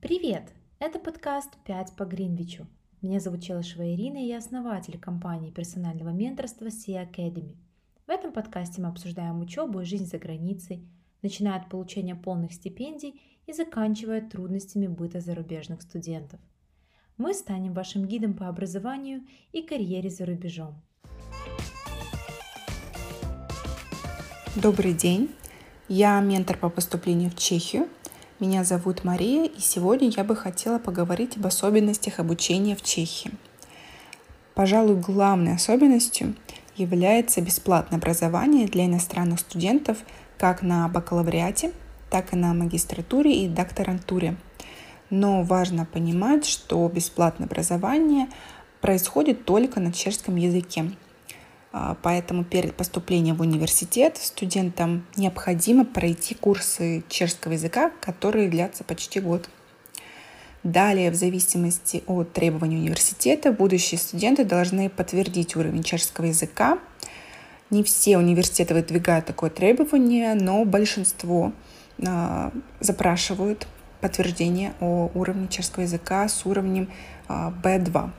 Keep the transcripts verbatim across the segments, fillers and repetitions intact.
Привет! Это подкаст «пять по Гринвичу». Меня зовут Челышева Ирина, и я основатель компании персонального менторства си Academy. В этом подкасте мы обсуждаем учебу и жизнь за границей, начиная от получения полных стипендий и заканчивая трудностями быта зарубежных студентов. Мы станем вашим гидом по образованию и карьере за рубежом. Добрый день, я ментор по поступлению в Чехию. Меня зовут Мария, и сегодня я бы хотела поговорить об особенностях обучения в Чехии. Пожалуй, главной особенностью является бесплатное образование для иностранных студентов как на бакалавриате, так и на магистратуре и докторантуре. Но важно понимать, что бесплатное образование происходит только на чешском языке. Поэтому перед поступлением в университет студентам необходимо пройти курсы чешского языка, которые длятся почти год. Далее, в зависимости от требований университета, будущие студенты должны подтвердить уровень чешского языка. Не все университеты выдвигают такое требование, но большинство э, запрашивают подтверждение о уровне чешского языка с уровнем э, би два.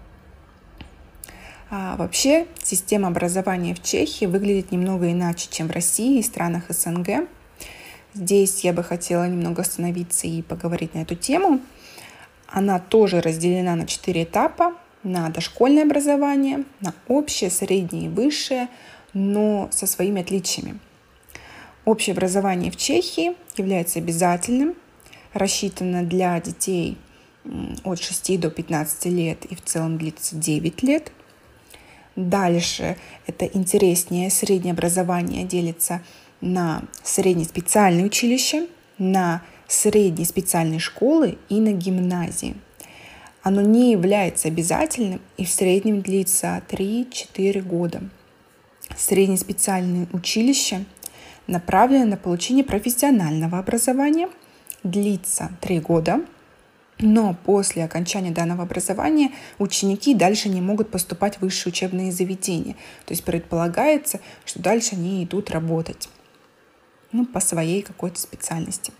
А вообще, система образования в Чехии выглядит немного иначе, чем в России и странах эс эн гэ. Здесь я бы хотела немного остановиться и поговорить на эту тему. Она тоже разделена на четыре этапа: на дошкольное образование, на общее, среднее и высшее, но со своими отличиями. Общее образование в Чехии является обязательным, рассчитано для детей от шести до пятнадцати лет и в целом длится девять лет. Дальше это интереснее. Среднее образование делится на среднее специальное училище, на средние специальные школы и на гимназии. Оно не является обязательным и в среднем длится три-четыре года. Среднее специальное училище направлено на получение профессионального образования, длится три года. Но после окончания данного образования ученики дальше не могут поступать в высшие учебные заведения. То есть предполагается, что дальше они идут работать ну, по своей какой-то специальности.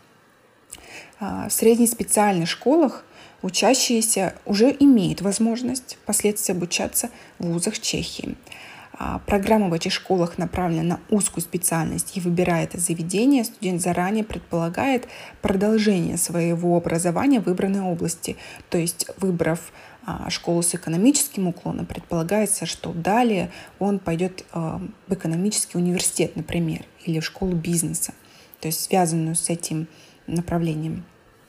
В средних специальных школах учащиеся уже имеют возможность впоследствии обучаться в вузах Чехии. Программа в этих школах направлена на узкую специальность и выбирает заведение. Студент заранее предполагает продолжение своего образования в выбранной области. То есть, выбрав школу с экономическим уклоном, предполагается, что далее он пойдет в экономический университет, например, или в школу бизнеса, то есть связанную с этим направлением.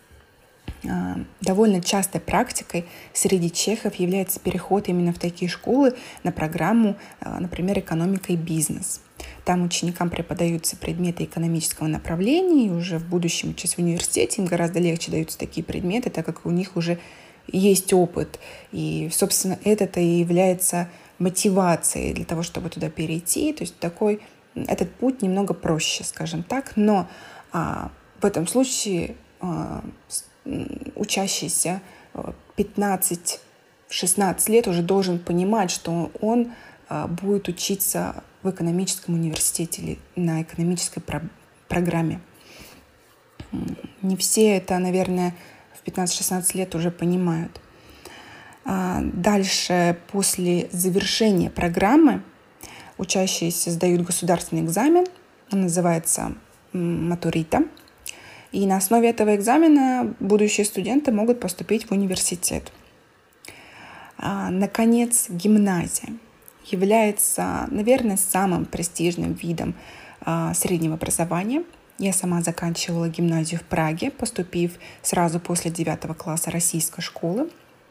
Довольно частой практикой среди чехов является переход именно в такие школы на программу, например, экономика и бизнес. Там ученикам преподаются предметы экономического направления, и уже в будущем, учась в университете, им гораздо легче даются такие предметы, так как у них уже есть опыт. И, собственно, это-то и является мотивацией для того, чтобы туда перейти. То есть такой, этот путь немного проще, скажем так, но а, в этом случае а, учащийся пятнадцать-шестнадцать лет уже должен понимать, что он будет учиться в экономическом университете или на экономической про- программе. Не все это, наверное, в пятнадцать-шестнадцать лет уже понимают. Дальше, после завершения программы, учащиеся сдают государственный экзамен, он называется матурита. И на основе этого экзамена будущие студенты могут поступить в университет. Наконец, гимназия является, наверное, самым престижным видом среднего образования. Я сама заканчивала гимназию в Праге, поступив сразу после девятого класса российской школы.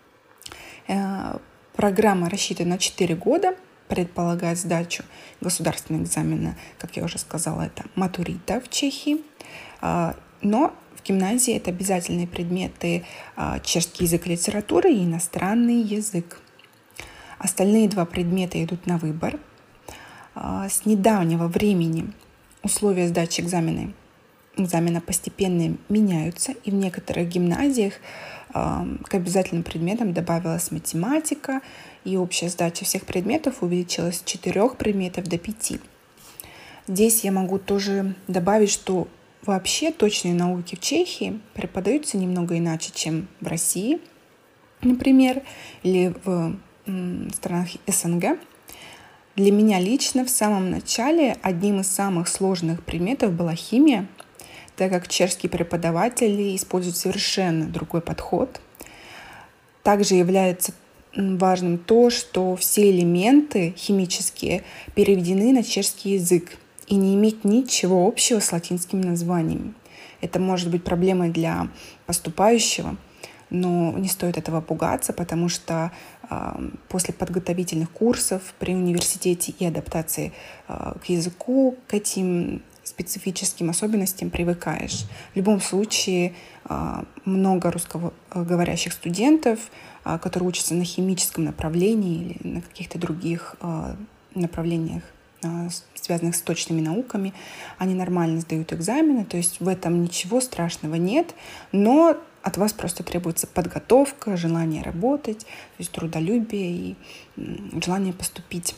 Программа рассчитана на четыре года, предполагает сдачу государственного экзамена, как я уже сказала, это матурита в Чехии. Но в гимназии это обязательные предметы чешский язык и литература и иностранный язык. Остальные два предмета идут на выбор. С недавнего времени условия сдачи экзамена, экзамена постепенно меняются, и в некоторых гимназиях к обязательным предметам добавилась математика, и общая сдача всех предметов увеличилась с четырех предметов до пяти. Здесь я могу тоже добавить, что вообще точные науки в Чехии преподаются немного иначе, чем в России, например, или в странах СНГ. Для меня лично в самом начале одним из самых сложных предметов была химия, так как чешские преподаватели используют совершенно другой подход. Также является важным то, что все элементы химические переведены на чешский язык и не имеют ничего общего с латинскими названиями. Это может быть проблемой для поступающего, но не стоит этого пугаться, потому что э, после подготовительных курсов при университете и адаптации э, к языку, к этим специфическим особенностям привыкаешь. В любом случае, э, много русскоговорящих студентов, э, которые учатся на химическом направлении или на каких-то других э, направлениях, э, связанных с точными науками, они нормально сдают экзамены, то есть в этом ничего страшного нет, но от вас просто требуется подготовка, желание работать, то есть трудолюбие и желание поступить.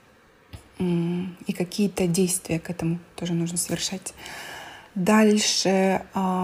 И какие-то действия к этому тоже нужно совершать. Дальше,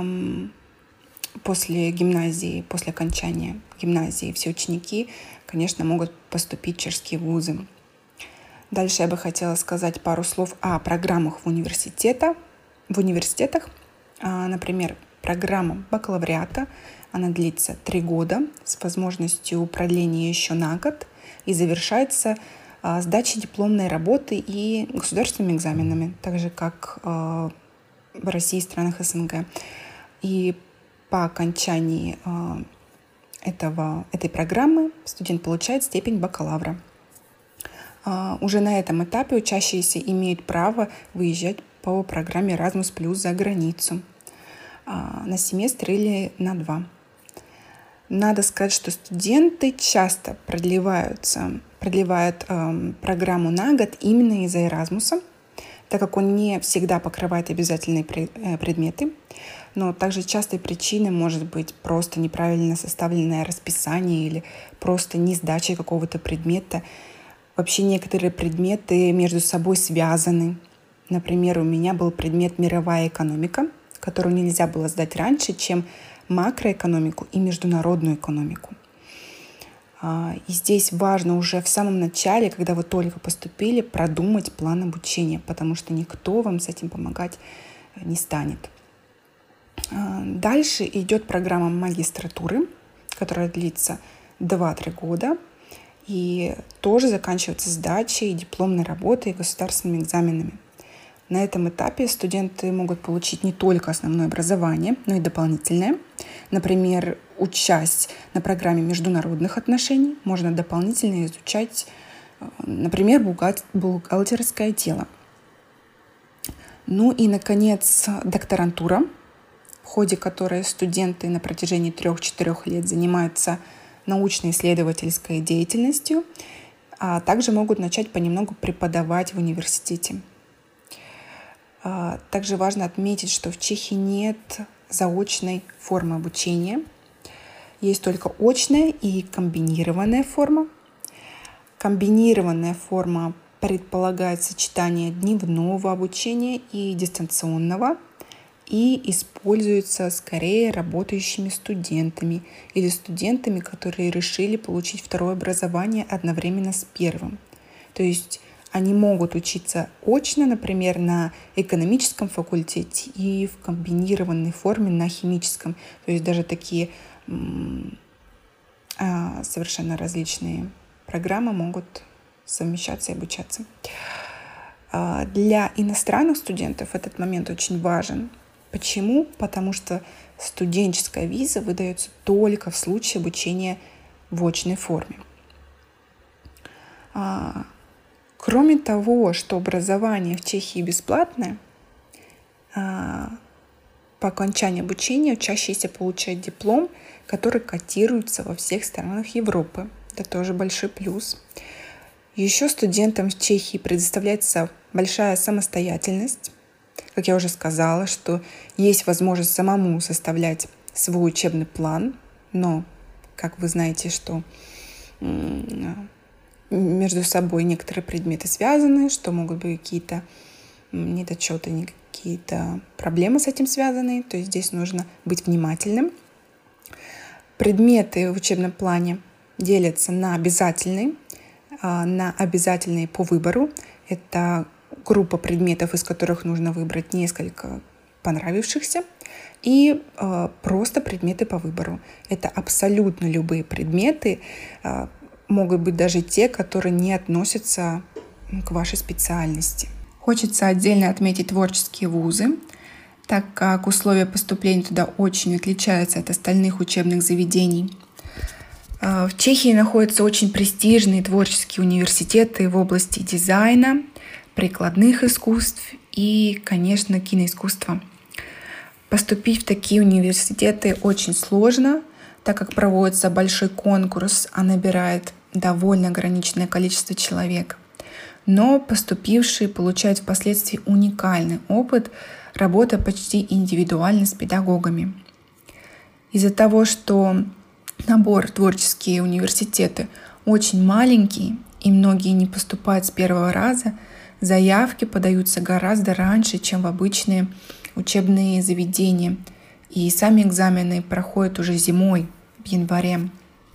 после гимназии, после окончания гимназии, все ученики, конечно, могут поступить в чешские вузы. Дальше я бы хотела сказать пару слов о программах в университетах. В университетах, например, программа бакалавриата, она длится три года с возможностью продления еще на год и завершается а, сдачей дипломной работы и государственными экзаменами, так же как а, в России и странах СНГ. И по окончании а, этого, этой программы студент получает степень бакалавра. А, уже на этом этапе учащиеся имеют право выезжать по программе Erasmus плюс за границу на семестр или на два. Надо сказать, что студенты часто продлеваются, продлевают э, программу на год именно из-за Erasmus, так как он не всегда покрывает обязательные предметы. Но также частой причиной может быть просто неправильно составленное расписание или просто несдача какого-то предмета. Вообще некоторые предметы между собой связаны. Например, у меня был предмет «Мировая экономика», которую нельзя было сдать раньше, чем макроэкономику и международную экономику. И здесь важно уже в самом начале, когда вы только поступили, продумать план обучения, потому что никто вам с этим помогать не станет. Дальше идет программа магистратуры, которая длится два-три года и тоже заканчивается сдачей дипломной работы и государственными экзаменами. На этом этапе студенты могут получить не только основное образование, но и дополнительное. Например, учась на программе международных отношений, можно дополнительно изучать, например, бухгалтерское дело. Ну и, наконец, докторантура, в ходе которой студенты на протяжении трех-четырех лет занимаются научно-исследовательской деятельностью, а также могут начать понемногу преподавать в университете. Также важно отметить, что в Чехии нет заочной формы обучения. Есть только очная и комбинированная форма. Комбинированная форма предполагает сочетание дневного обучения и дистанционного и используется скорее работающими студентами или студентами, которые решили получить второе образование одновременно с первым. То есть они могут учиться очно, например, на экономическом факультете и в комбинированной форме на химическом. То есть даже такие м- а, совершенно различные программы могут совмещаться и обучаться. А, для иностранных студентов этот момент очень важен. Почему? Потому что студенческая виза выдается только в случае обучения в очной форме. А, Кроме того, что образование в Чехии бесплатное, по окончании обучения учащиеся получают диплом, который котируется во всех странах Европы. Это тоже большой плюс. Еще студентам в Чехии предоставляется большая самостоятельность. Как я уже сказала, что есть возможность самому составлять свой учебный план, но, как вы знаете, что между собой некоторые предметы связаны, что могут быть какие-то недочеты, какие-то проблемы с этим связаны, то есть здесь нужно быть внимательным. Предметы в учебном плане делятся на обязательные, на обязательные по выбору. Это группа предметов, из которых нужно выбрать несколько понравившихся, и э, просто предметы по выбору. Это абсолютно любые предметы, э, могут быть даже те, которые не относятся к вашей специальности. Хочется отдельно отметить творческие вузы, так как условия поступления туда очень отличаются от остальных учебных заведений. В Чехии находятся очень престижные творческие университеты в области дизайна, прикладных искусств и, конечно, киноискусства. Поступить в такие университеты очень сложно, так как проводится большой конкурс, а набирает довольно ограниченное количество человек. Но поступившие получают впоследствии уникальный опыт работы почти индивидуально с педагогами. Из-за того, что набор в творческие университеты очень маленький, и многие не поступают с первого раза, заявки подаются гораздо раньше, чем в обычные учебные заведения. И сами экзамены проходят уже зимой, в январе.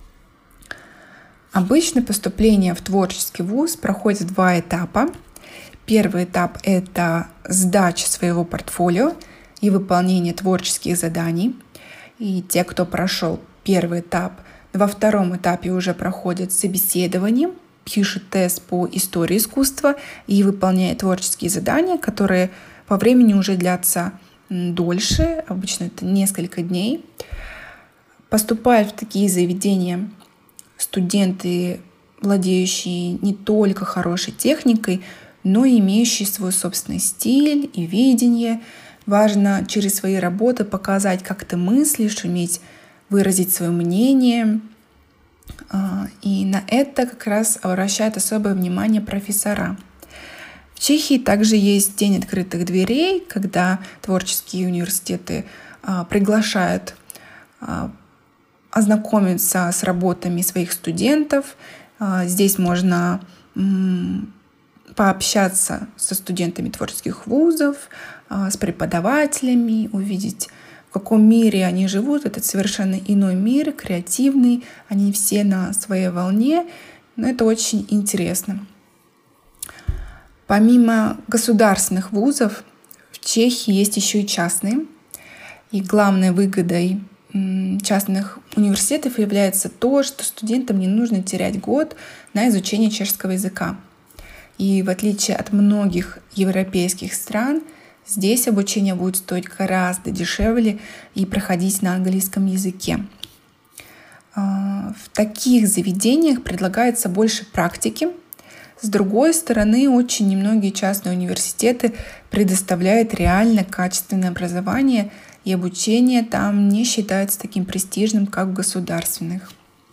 Обычно поступление в творческий вуз проходит в два этапа. Первый этап — это сдача своего портфолио и выполнение творческих заданий. И те, кто прошел первый этап, во втором этапе уже проходят собеседование, пишут тест по истории искусства и выполняют творческие задания, которые по времени уже длятся дольше, обычно это несколько дней. Поступают в такие заведения студенты, владеющие не только хорошей техникой, но и имеющие свой собственный стиль и видение. Важно через свои работы показать, как ты мыслишь, уметь выразить свое мнение. И на это как раз обращают особое внимание профессора. В Чехии также есть День открытых дверей, когда творческие университеты приглашают ознакомиться с работами своих студентов. Здесь можно пообщаться со студентами творческих вузов, с преподавателями, увидеть, в каком мире они живут. Это совершенно иной мир, креативный, они все на своей волне, но это очень интересно. Помимо государственных вузов, в Чехии есть еще и частные. И главной выгодой частных университетов является то, что студентам не нужно терять год на изучение чешского языка. И в отличие от многих европейских стран, здесь обучение будет стоить гораздо дешевле и проходить на английском языке. В таких заведениях предлагается больше практики. С другой стороны, очень немногие частные университеты предоставляют реально качественное образование, и обучение там не считается таким престижным, как в государственных.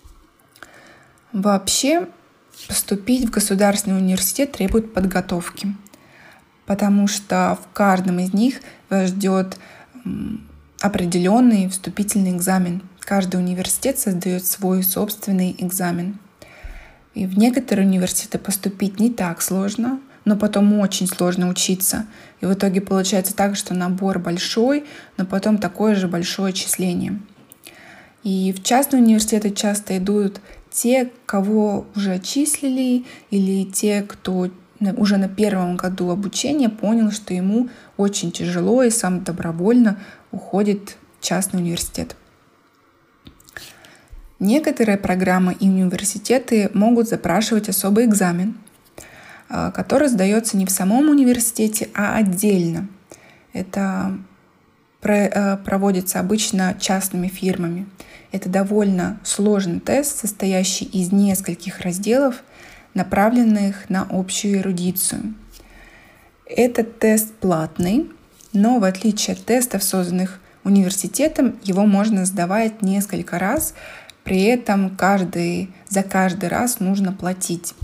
Вообще, поступить в государственный университет требует подготовки, потому что в каждом из них вас ждет определенный вступительный экзамен. Каждый университет создает свой собственный экзамен. И в некоторые университеты поступить не так сложно, но потом очень сложно учиться. И в итоге получается так, что набор большой, но потом такое же большое отчисление. И в частные университеты часто идут те, кого уже отчислили, или те, кто уже на первом году обучения понял, что ему очень тяжело и сам добровольно уходит в частный университет. Некоторые программы и университеты могут запрашивать особый экзамен, который сдается не в самом университете, а отдельно. Это проводится обычно частными фирмами. Это довольно сложный тест, состоящий из нескольких разделов, направленных на общую эрудицию. Этот тест платный, но в отличие от тестов, созданных университетом, его можно сдавать несколько раз. При этом каждый, за каждый раз нужно платить.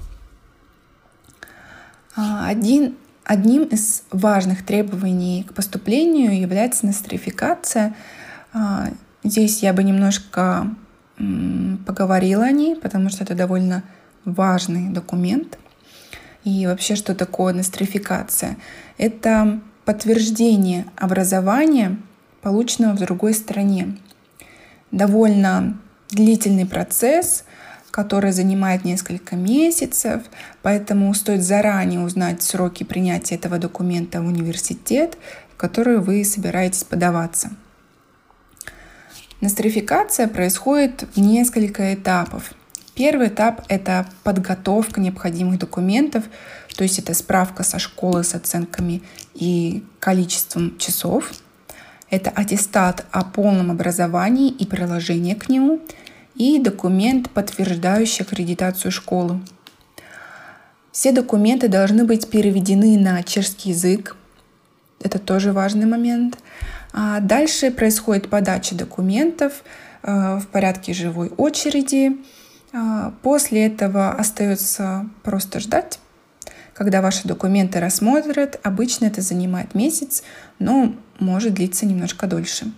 Один, одним из важных требований к поступлению является нострификация. Здесь я бы немножко поговорила о ней, потому что это довольно важный документ. И вообще, что такое нострификация? Это подтверждение образования, полученного в другой стране. Довольно длительный процесс, который занимает несколько месяцев, поэтому стоит заранее узнать сроки принятия этого документа в университет, в который вы собираетесь подаваться. Нострификация происходит в несколько этапов. Первый этап — это подготовка необходимых документов, то есть это справка со школы с оценками и количеством часов. Это аттестат о полном образовании и приложение к нему, и документ, подтверждающий аккредитацию школы. Все документы должны быть переведены на чешский язык. Это тоже важный момент. А дальше происходит подача документов в порядке живой очереди. После этого остается просто ждать, когда ваши документы рассмотрят. Обычно это занимает месяц, но может длиться немножко дольше.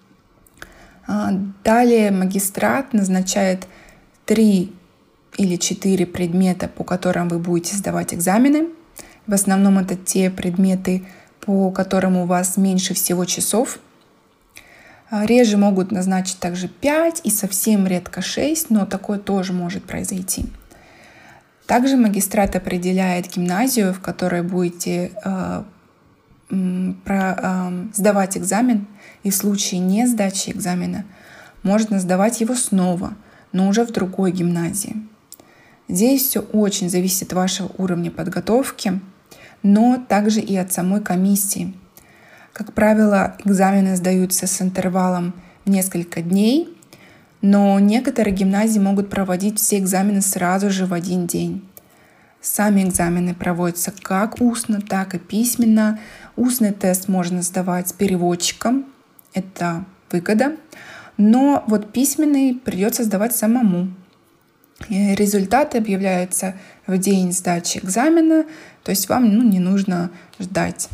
Далее магистрат назначает три или четыре предмета, по которым вы будете сдавать экзамены. В основном это те предметы, по которым у вас меньше всего часов. Реже могут назначить также пять и совсем редко шесть, но такое тоже может произойти. Также магистрат определяет гимназию, в которой будете э, про, э, сдавать экзамен, и в случае не сдачи экзамена можно сдавать его снова, но уже в другой гимназии. Здесь все очень зависит от вашего уровня подготовки, но также и от самой комиссии. Как правило, экзамены сдаются с интервалом в несколько дней, но некоторые гимназии могут проводить все экзамены сразу же в один день. Сами экзамены проводятся как устно, так и письменно. Устный тест можно сдавать с переводчиком, это выгода, но вот письменный придется сдавать самому. И результаты объявляются в день сдачи экзамена, то есть вам ну, не нужно ждать.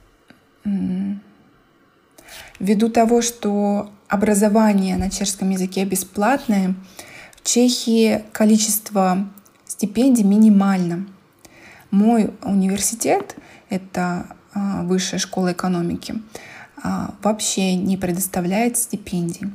Ввиду того, что образование на чешском языке бесплатное, в Чехии количество стипендий минимально. Мой университет, это Высшая школа экономики, вообще не предоставляет стипендий.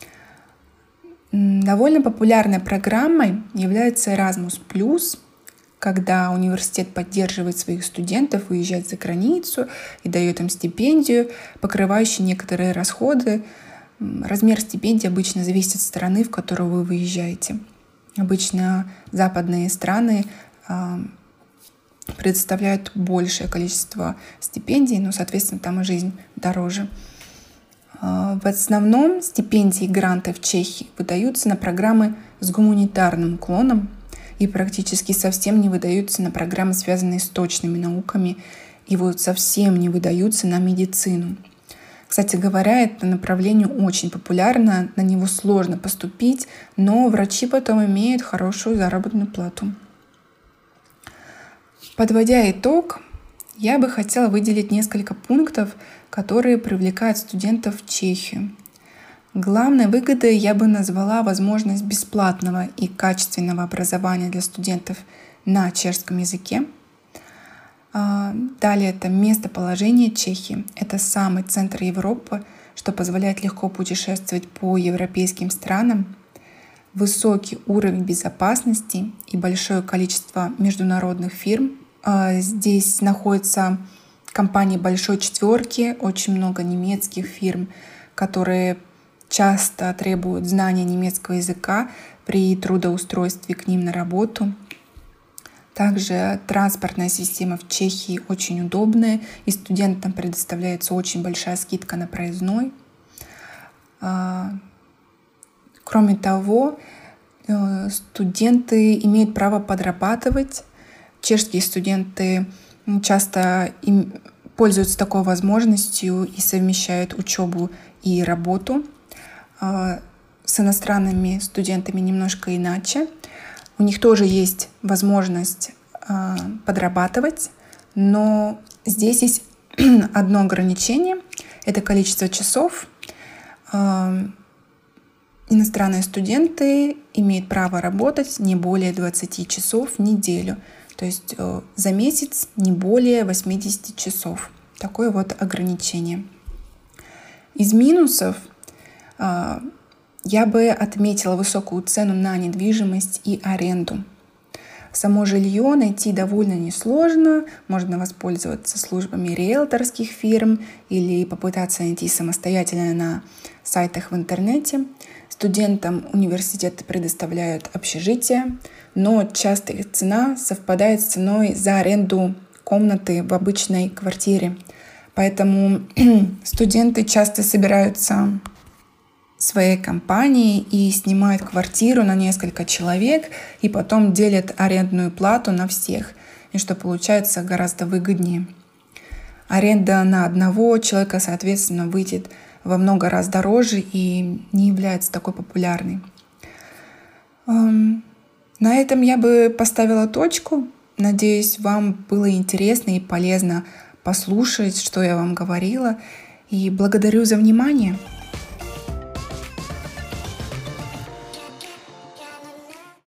Довольно популярной программой является Erasmus плюс, когда университет поддерживает своих студентов выезжать за границу и дает им стипендию, покрывающую некоторые расходы. Размер стипендии обычно зависит от страны, в которую вы выезжаете. Обычно западные страны предоставляют большее количество стипендий, но, соответственно, там и жизнь дороже. В основном стипендии и гранты в Чехии выдаются на программы с гуманитарным уклоном и практически совсем не выдаются на программы, связанные с точными науками, и вот совсем не выдаются на медицину. Кстати говоря, это направление очень популярно, на него сложно поступить, но врачи потом имеют хорошую заработную плату. Подводя итог, я бы хотела выделить несколько пунктов, которые привлекают студентов в Чехию. Главной выгодой я бы назвала возможность бесплатного и качественного образования для студентов на чешском языке. Далее это местоположение Чехии. Это самый центр Европы, что позволяет легко путешествовать по европейским странам. Высокий уровень безопасности и большое количество международных фирм. Здесь находятся компании большой четверки, очень много немецких фирм, которые часто требуют знания немецкого языка при трудоустройстве к ним на работу. Также транспортная система в Чехии очень удобная, и студентам предоставляется очень большая скидка на проездной. Кроме того, студенты имеют право подрабатывать. Чешские студенты часто им пользуются такой возможностью и совмещают учебу и работу. С иностранными студентами немножко иначе. У них тоже есть возможность подрабатывать, но здесь есть одно ограничение — это количество часов. Иностранные студенты имеют право работать не более двадцати часов в неделю, то есть за месяц не более восьмидесяти часов. такое вот ограничение. Из минусов я бы отметила высокую цену на недвижимость и аренду. Само жилье найти довольно несложно, можно воспользоваться службами риэлторских фирм или попытаться найти самостоятельно на сайтах в интернете. Студентам университеты предоставляют общежитие, но часто их цена совпадает с ценой за аренду комнаты в обычной квартире. Поэтому студенты часто собираются своей компанией и снимают квартиру на несколько человек и потом делят арендную плату на всех, и что получается гораздо выгоднее. Аренда на одного человека, соответственно, выйдет во много раз дороже и не является такой популярной. На этом я бы поставила точку. Надеюсь, вам было интересно и полезно послушать, что я вам говорила. И благодарю за внимание.